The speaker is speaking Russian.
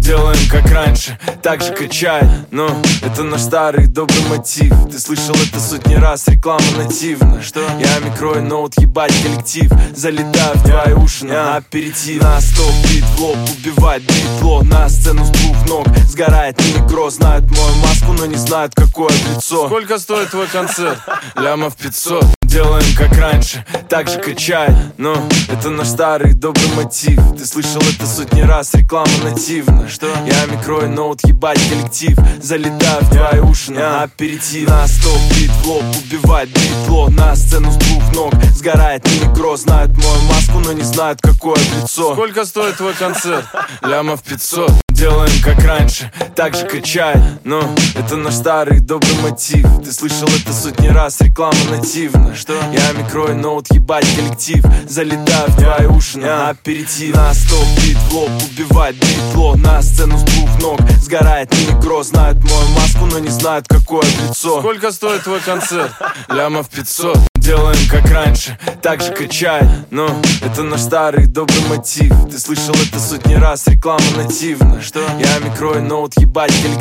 Делаем как раньше, так же качает. Но это наш старый добрый мотив. Ты слышал это сотни раз, реклама нативна. Что? Я микрой, ноут, ебать коллектив. Залетаю в твои уши на аперитив. На стоп, бит в лоб, убивать битло. На сцену с двух ног, сгорает негро. Знают мою маску, но не знают, какое лицо. Сколько стоит твой концерт? Лямов 500. Делаем как раньше, так же качает. Но это наш старый добрый мотив. Ты слышал это сотни раз, реклама нативна. Что? Я микрой, ноут, ебать коллектив. Залетаю в твои уши на аперитив. На стоп, бит в лоб, убивать битло. На сцену с двух ног, сгорает негро. Знают мою маску, но не знают, какое лицо. Сколько стоит твой концерт? Лямов 500. Делаем как раньше, так же качает. Но это наш старый добрый мотив. Ты слышал это сотни раз, реклама нативна. Что? Я микрой, ноут, ебать коллектив. Залетаю в твои уши на аперитив. На стоп, бит в лоб, убивать битло. На сцену с двух ног, сгорает негро. Знают мою маску, но не знают, какое лицо. Сколько стоит твой концерт? Лямов 500. Делаем как раньше, так же качает. Но это наш старый добрый мотив. Ты слышал это сотни раз, реклама нативна. Что? Я микрой, ноут, ебать коллектив.